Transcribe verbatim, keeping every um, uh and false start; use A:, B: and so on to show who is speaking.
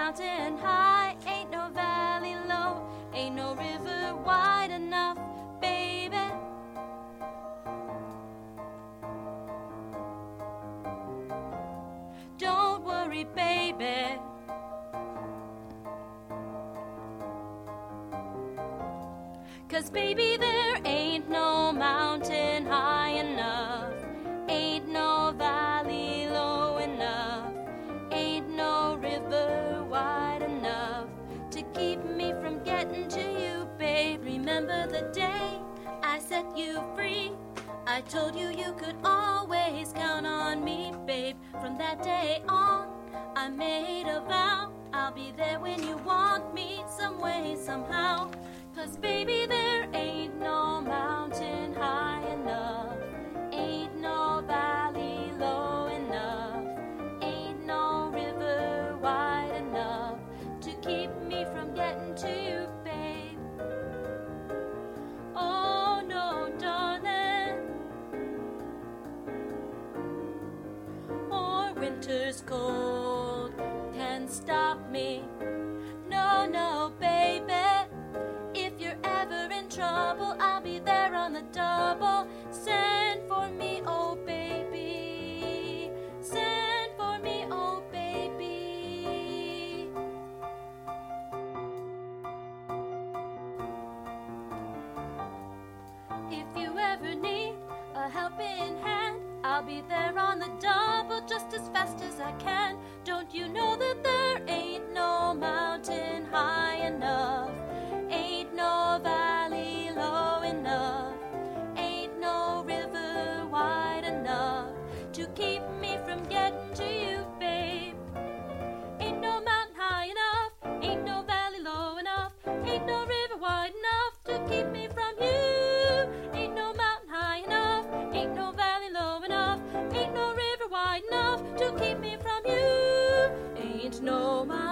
A: mountain high, ain't no valley low, ain't no river wide enough, baby. Don't worry, baby. 'Cause baby, there ain't no mountain high enough, ain't no valley low enough, ain't no river wide enough to keep me from getting to you, babe. Remember the day I set you free? I told you you could always count on me, babe. From that day on, I made a vow I'll be there when you want me, some way, somehow. 'Cause baby, there ain't no mountain high enough, ain't no valley low enough, ain't no river wide enough to keep me from getting to you, babe. Oh no, darling. Or winter's cold can stop me. No, no, baby. If you're ever in trouble, I'll be there on the double. Send for me, oh baby. Send for me, oh baby. If you ever need a helping hand, I'll be there on the double just as fast as I can. Don't you know that there ain't no mountain high enough, ain't no valley low enough, ain't no river wide enough to keep me from getting to you, babe. Ain't no mountain high enough, ain't no valley low enough, ain't no river wide enough to keep me from you. Ain't no mountain high enough, ain't no valley low enough, ain't no river wide enough to keep me from you. Ain't no mountain